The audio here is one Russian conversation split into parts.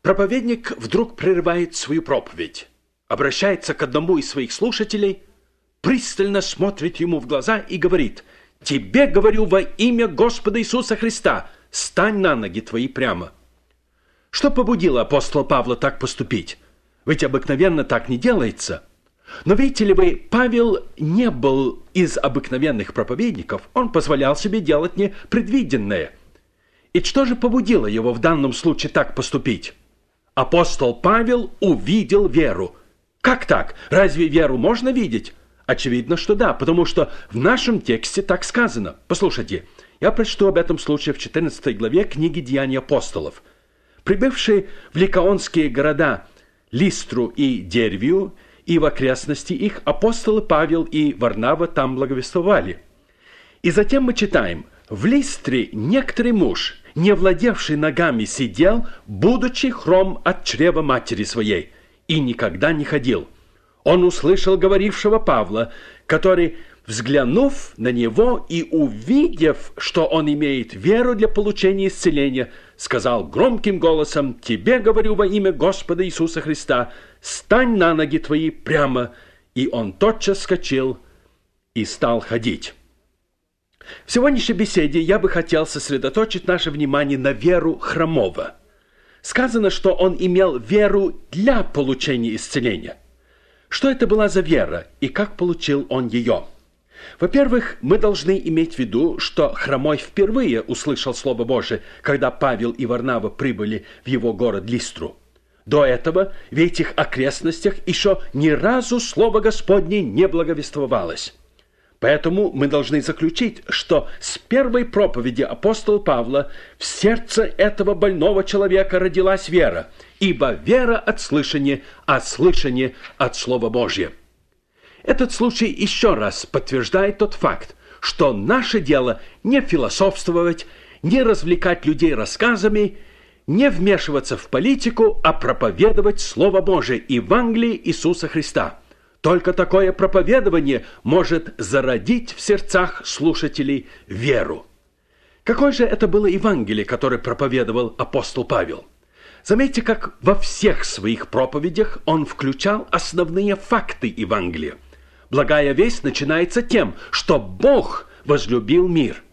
Проповедник вдруг прерывает свою проповедь, обращается к одному из своих слушателей, пристально смотрит ему в глаза и говорит: «Тебе говорю во имя Господа Иисуса Христа, стань на ноги твои прямо». Что побудило апостола Павла так поступить? Ведь обыкновенно так не делается. Но видите ли вы, Павел не был из обыкновенных проповедников, он позволял себе делать непредвиденное. И что же побудило его в данном случае так поступить? Апостол Павел увидел веру. Как так? Разве веру можно видеть? Очевидно, что да, потому что в нашем тексте так сказано. Послушайте, я прочту об этом случае в 14 главе книги «Деяний апостолов». Прибывшие в ликаонские города Листру и Дервию и в окрестности их, апостолы Павел и Варнава там благовествовали. И затем мы читаем: «В Листре некоторый муж, не владевший ногами, сидел, будучи хром от чрева матери своей, и никогда не ходил. Он услышал говорившего Павла, который, взглянув на него и увидев, что он имеет веру для получения исцеления, сказал громким голосом: «Тебе говорю во имя Господа Иисуса Христа, стань на ноги твои прямо». И он тотчас вскочил и стал ходить. В сегодняшней беседе я бы хотел сосредоточить наше внимание на веру хромого. Сказано, что он имел веру для получения исцеления. Что это была за вера и как получил он ее? Во-первых, мы должны иметь в виду, что хромой впервые услышал Слово Божие, когда Павел и Варнава прибыли в его город Листру. До этого в этих окрестностях еще ни разу Слово Господне не благовествовалось. Поэтому мы должны заключить, что с первой проповеди апостола Павла в сердце этого больного человека родилась вера, ибо вера от слышания, а слышание от Слова Божьего. Этот случай еще раз подтверждает тот факт, что наше дело не философствовать, не развлекать людей рассказами, не вмешиваться в политику, а проповедовать Слово Божие, Евангелие Иисуса Христа. Только такое проповедование может зародить в сердцах слушателей веру. Какое же это было Евангелие, которое проповедовал апостол Павел? Заметьте, как во всех своих проповедях он включал основные факты Евангелия. Благая весть начинается тем, что Бог возлюбил мир.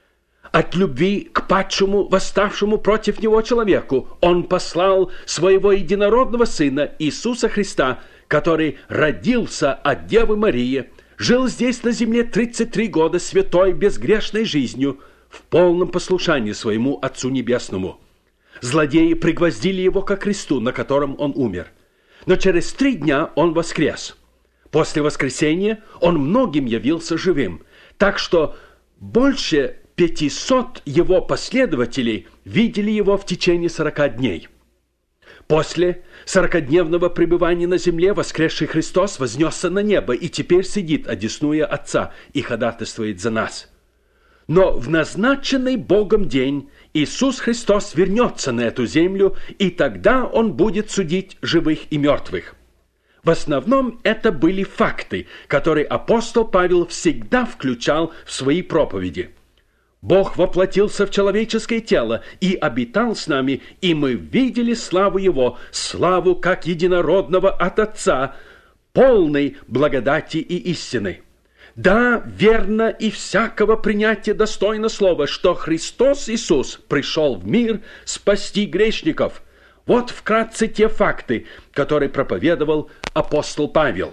От любви к падшему, восставшему против него человеку, он послал своего единородного Сына Иисуса Христа, который родился от Девы Марии, жил здесь на земле 33 года святой, безгрешной жизнью, в полном послушании своему Отцу Небесному. Злодеи пригвоздили его ко кресту, на котором он умер. Но через 3 дня он воскрес. После воскресения он многим явился живым, так что больше 500 его последователей видели его в течение 40 дней. После 40-дневного пребывания на земле воскресший Христос вознесся на небо и теперь сидит, одесную Отца, и ходатайствует за нас. Но в назначенный Богом день Иисус Христос вернется на эту землю, и тогда Он будет судить живых и мертвых. В основном это были факты, которые апостол Павел всегда включал в свои проповеди. Бог воплотился в человеческое тело и обитал с нами, и мы видели славу Его, славу как единородного от Отца, полной благодати и истины. Да, верно и всякого принятия достойно слова, что Христос Иисус пришел в мир спасти грешников. Вот вкратце те факты, которые проповедовал апостол Павел.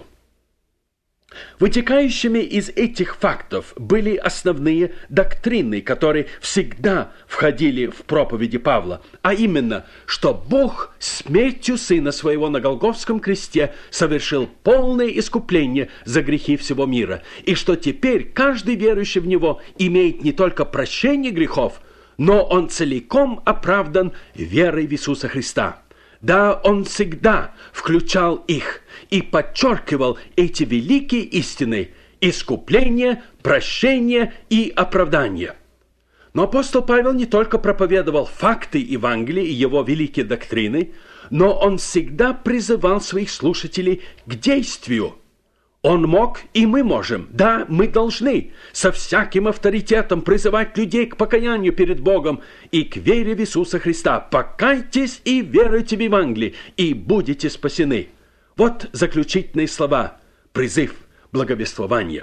Вытекающими из этих фактов были основные доктрины, которые всегда входили в проповеди Павла, а именно, что Бог смертью Сына Своего на Голгофском кресте совершил полное искупление за грехи всего мира, и что теперь каждый верующий в Него имеет не только прощение грехов, но он целиком оправдан верой в Иисуса Христа. Да, он всегда включал их и подчеркивал эти великие истины – искупление, прощение и оправдание. Но апостол Павел не только проповедовал факты Евангелия и его великие доктрины, но он всегда призывал своих слушателей к действию. Он мог, и мы можем. Да, мы должны со всяким авторитетом призывать людей к покаянию перед Богом и к вере в Иисуса Христа. Покайтесь и веруйте в Евангелие, и будете спасены. Вот заключительные слова, призыв благовествования.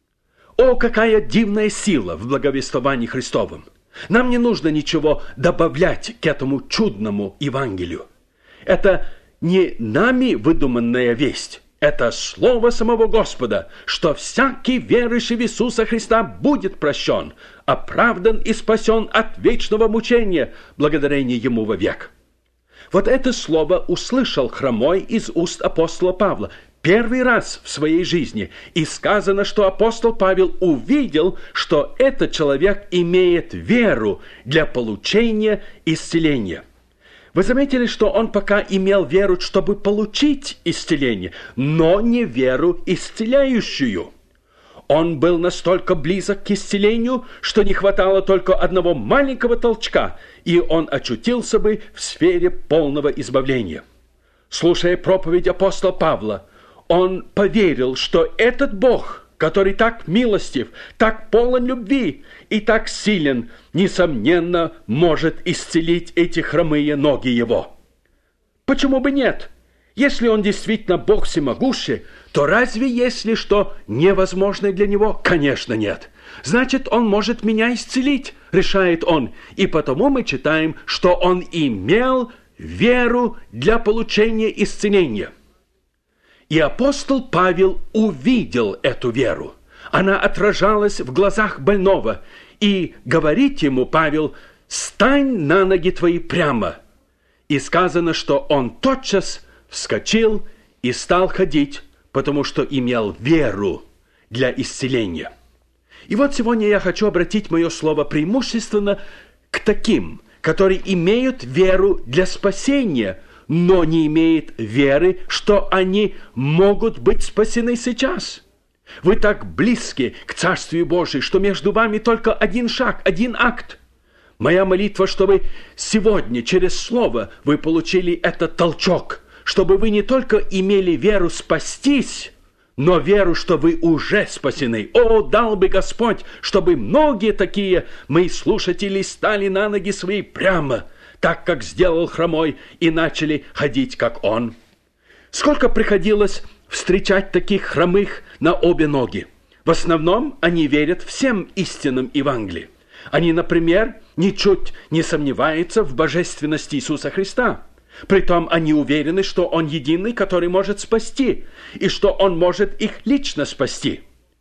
О, какая дивная сила в благовествовании Христовом! Нам не нужно ничего добавлять к этому чудному Евангелию. Это не нами выдуманная весть. Это слово самого Господа, что всякий верующий в Иисуса Христа будет прощен, оправдан и спасен от вечного мучения, благодарение Ему вовек. Вот это слово услышал хромой из уст апостола Павла первый раз в своей жизни, и сказано, что апостол Павел увидел, что этот человек имеет веру для получения исцеления. Вы заметили, что он пока имел веру, чтобы получить исцеление, но не веру исцеляющую. Он был настолько близок к исцелению, что не хватало только одного маленького толчка, и он очутился бы в сфере полного избавления. Слушая проповедь апостола Павла, он поверил, что этот Бог, который так милостив, так полон любви и так силен, несомненно, может исцелить эти хромые ноги его. Почему бы нет? Если он действительно Бог всемогущий, то разве есть ли что невозможное для него? Конечно, нет. Значит, он может меня исцелить, решает он. И потому мы читаем, что он имел веру для получения исцеления. И апостол Павел увидел эту веру. Она отражалась в глазах больного. И говорит ему Павел: «Стань на ноги твои прямо». И сказано, что он тотчас вскочил и стал ходить, потому что имел веру для исцеления. И вот сегодня я хочу обратить мое слово преимущественно к таким, которые имеют веру для спасения, но не имеют веры, что они могут быть спасены сейчас. Вы так близки к Царствию Божию, что между вами только один шаг, один акт. Моя молитва, чтобы сегодня через Слово вы получили этот толчок, чтобы вы не только имели веру спастись, но веру, что вы уже спасены. О, дал бы Господь, чтобы многие такие мои слушатели стали на ноги свои прямо, так как сделал хромой, и начали ходить, как он. Сколько приходилось встречать таких хромых на обе ноги. В основном они верят всем истинам Евангелия. Они, например, ничуть не сомневаются в божественности Иисуса Христа. Притом они уверены, что Он единый, который может спасти, и что Он может их лично спасти.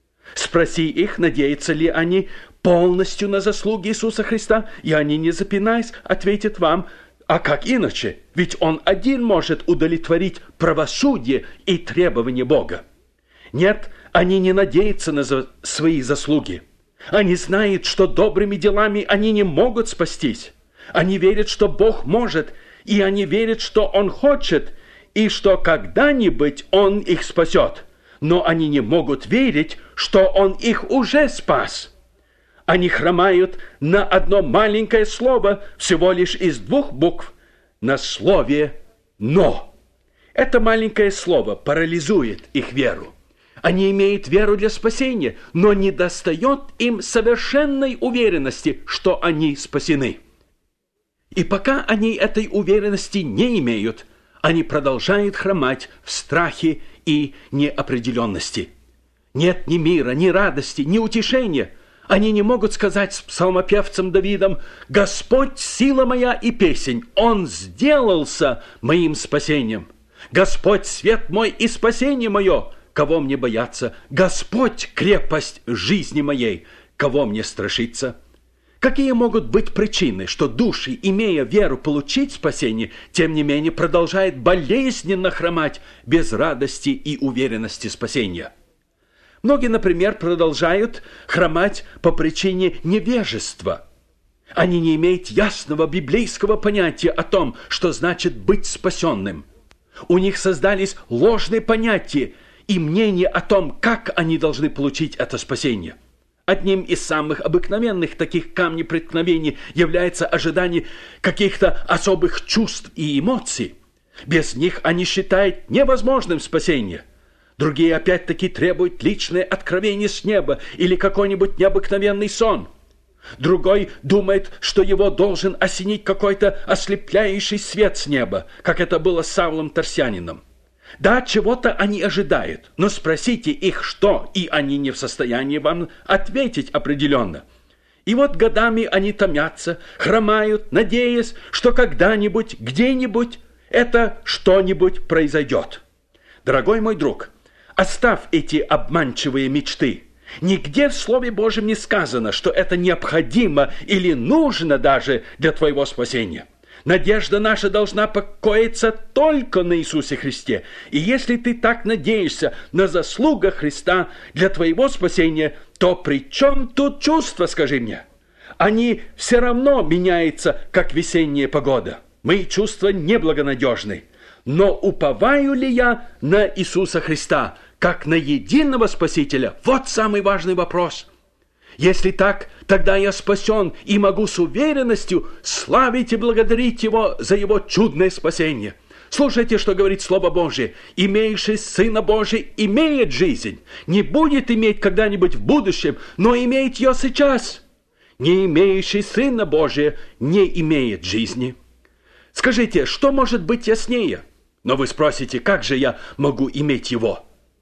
Спроси их, надеются ли они полностью на заслуги Иисуса Христа, и они, не запинаясь, ответят вам: а как иначе? Ведь Он один может удовлетворить правосудие и требования Бога. Нет, они не надеются на свои заслуги. Они знают, что добрыми делами они не могут спастись. Они верят, что Бог может, и они верят, что Он хочет, и что когда-нибудь Он их спасет. Но они не могут верить, что Он их уже спас. Они хромают на одно маленькое слово, всего лишь из 2 букв, на слове «но». Это маленькое слово парализует их веру. Они имеют веру для спасения, но недостает им совершенной уверенности, что они спасены. И пока они этой уверенности не имеют, они продолжают хромать в страхе и неопределенности. Нет ни мира, ни радости, ни утешения. Они не могут сказать с псалмопевцем Давидом: «Господь, сила моя и песень, Он сделался моим спасением. Господь, свет мой и спасение мое, кого мне бояться? Господь, крепость жизни моей, кого мне страшиться?» Какие могут быть причины, что души, имея веру получить спасение, тем не менее продолжают болезненно хромать без радости и уверенности спасения? Многие, например, продолжают хромать по причине невежества. Они не имеют ясного библейского понятия о том, что значит быть спасенным. У них создались ложные понятия и мнения о том, как они должны получить это спасение. Одним из самых обыкновенных таких камней преткновений является ожидание каких-то особых чувств и эмоций. Без них они считают невозможным спасение. Другие опять-таки требуют личное откровение с неба или какой-нибудь необыкновенный сон. Другой думает, что его должен осенить какой-то ослепляющий свет с неба, как это было с Савлом Тарсянином. Да, чего-то они ожидают, но спросите их, что, и они не в состоянии вам ответить определенно. И вот годами они томятся, хромают, надеясь, что когда-нибудь, где-нибудь это что-нибудь произойдет. Дорогой мой друг, оставь эти обманчивые мечты. Нигде в Слове Божьем не сказано, что это необходимо или нужно даже для твоего спасения. Надежда наша должна покоиться только на Иисусе Христе. И если ты так надеешься на заслугах Христа для твоего спасения, то при чем тут чувства, скажи мне? Они все равно меняются, как весенняя погода. Мои чувства неблагонадежны. Но уповаю ли я на Иисуса Христа, как на единого Спасителя? Вот самый важный вопрос. Если так, тогда я спасен и могу с уверенностью славить и благодарить Его за Его чудное спасение. Слушайте, что говорит Слово Божие. «Имеющий Сына Божия имеет жизнь, не будет иметь когда-нибудь в будущем, но имеет ее сейчас. Не имеющий Сына Божия не имеет жизни». Скажите, что может быть яснее? Но вы спросите, как же я могу иметь Его?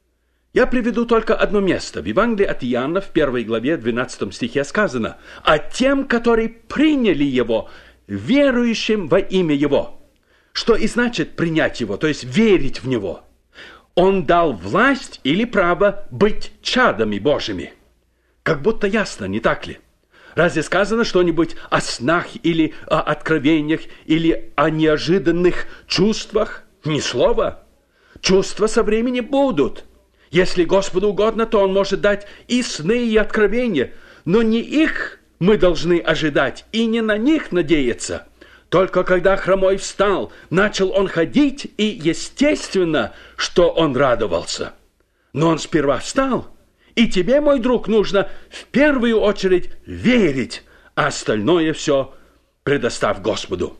Я приведу только одно место. В Евангелии от Иоанна, в 1 главе, 12 стихе сказано: «А тем, которые приняли Его, верующим во имя Его». Что и значит принять Его, то есть верить в Него. Он дал власть или право быть чадами Божьими. Как будто ясно, не так ли? Разве сказано что-нибудь о снах или о откровениях или о неожиданных чувствах? Ни слова. Чувства со временем будут. Если Господу угодно, то Он может дать и сны, и откровения, но не их мы должны ожидать и не на них надеяться. Только когда хромой встал, начал он ходить, и естественно, что он радовался. Но он сперва встал, и тебе, мой друг, нужно в первую очередь верить, а остальное все предоставь Господу.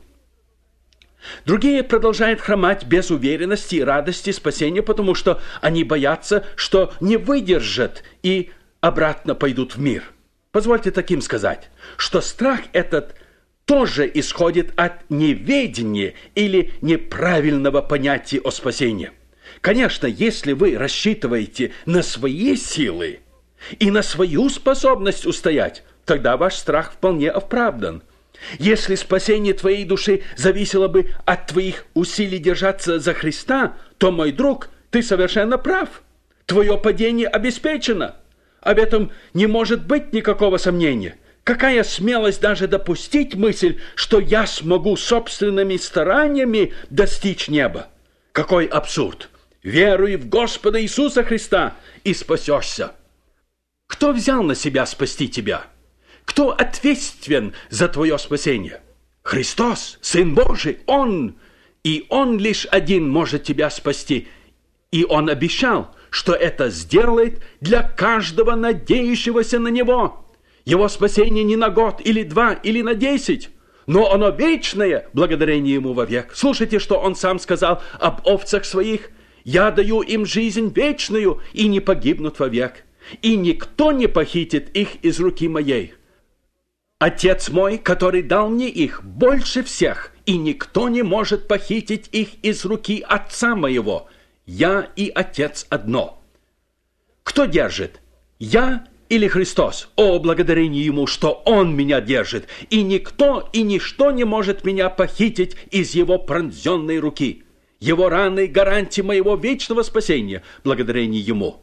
Другие продолжают хромать без уверенности и радости спасения, потому что они боятся, что не выдержат и обратно пойдут в мир. Позвольте таким сказать, что страх этот тоже исходит от неведения или неправильного понятия о спасении. Конечно, если вы рассчитываете на свои силы и на свою способность устоять, тогда ваш страх вполне оправдан. Если спасение твоей души зависело бы от твоих усилий держаться за Христа, то, мой друг, ты совершенно прав. Твое падение обеспечено. Об этом не может быть никакого сомнения. Какая смелость даже допустить мысль, что я смогу собственными стараниями достичь неба? Какой абсурд! Веруй в Господа Иисуса Христа и спасешься. Кто взял на себя спасти тебя? Кто ответственен за твое спасение? Христос, Сын Божий, Он. И Он лишь один может тебя спасти. И Он обещал, что это сделает для каждого надеющегося на Него. Его спасение не на год, или 2, или на 10, но оно вечное, благодарение Ему вовек. Слушайте, что Он сам сказал об овцах Своих. «Я даю им жизнь вечную, и не погибнут вовек, и никто не похитит их из руки моей. Отец мой, который дал мне их, больше всех, и никто не может похитить их из руки Отца моего. Я и Отец одно». Кто держит? Я или Христос? О, благодарение Ему, что Он меня держит, и никто и ничто не может меня похитить из Его пронзенной руки. Его раны – гарантия моего вечного спасения, благодарение Ему.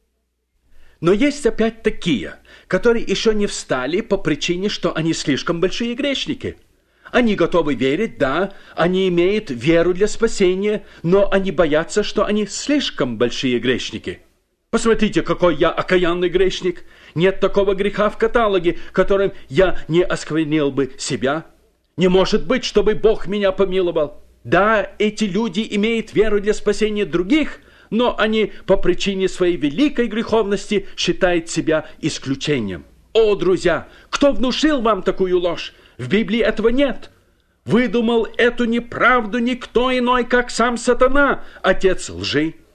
Но есть опять такие, которые еще не встали по причине, что они слишком большие грешники. Они готовы верить, да, они имеют веру для спасения, но они боятся, что они слишком большие грешники. Посмотрите, какой я окаянный грешник. Нет такого греха в каталоге, которым я не осквернил бы себя. Не может быть, чтобы Бог меня помиловал. Да, эти люди имеют веру для спасения других, но они по причине своей великой греховности считают себя исключением. О, друзья, кто внушил вам такую ложь? В Библии этого нет. Выдумал эту неправду никто иной, как сам сатана, отец лжи.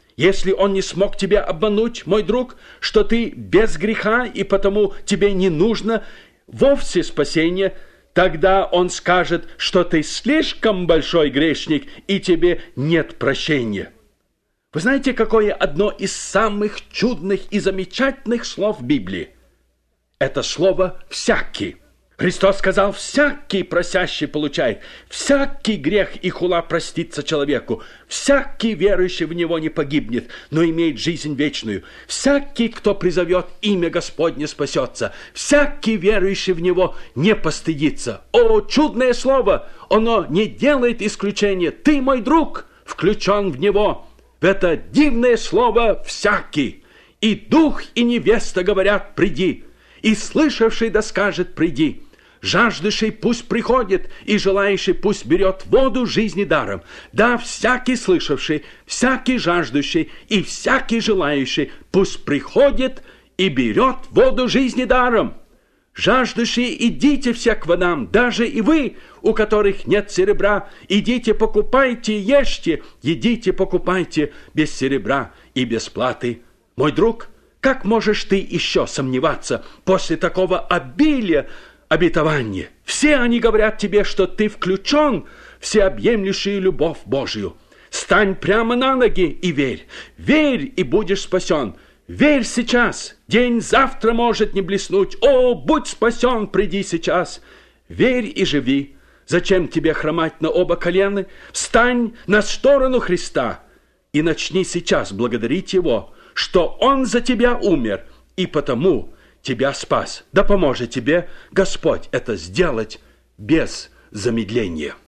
Если он не смог тебя обмануть, мой друг, что ты без греха и потому тебе не нужно вовсе спасение, тогда он скажет, что ты слишком большой грешник и тебе нет прощения. Вы знаете, какое одно из самых чудных и замечательных слов в Библии? Это слово «всякий». Христос сказал: «Всякий просящий получает, всякий грех и хула простится человеку, всякий верующий в Него не погибнет, но имеет жизнь вечную, всякий, кто призовет имя Господне, спасется, всякий верующий в Него не постыдится». О, чудное слово! Оно не делает исключения. Ты, мой друг, включен в Него, в это дивное слово «всякий». И дух, и невеста говорят: «Приди», и слышавший да скажет: «Приди». Жаждущий пусть приходит, и желающий пусть берет воду жизни даром. Да, всякий слышавший, всякий жаждущий и всякий желающий пусть приходит и берет воду жизни даром. Жаждущие, идите все к водам, даже и вы, у которых нет серебра, идите, покупайте и ешьте, едите, покупайте без серебра и без платы. Мой друг, как можешь ты еще сомневаться после такого обилия обетования? Все они говорят тебе, что ты включен в всеобъемлющую любовь Божью. Стань прямо на ноги и верь. Верь, и будешь спасен. Верь сейчас. День завтра может не блеснуть. О, будь спасен, приди сейчас. Верь и живи. Зачем тебе хромать на оба колена? Встань на сторону Христа и начни сейчас благодарить Его, что Он за тебя умер и потому тебя спас. Да поможет тебе Господь это сделать без замедления.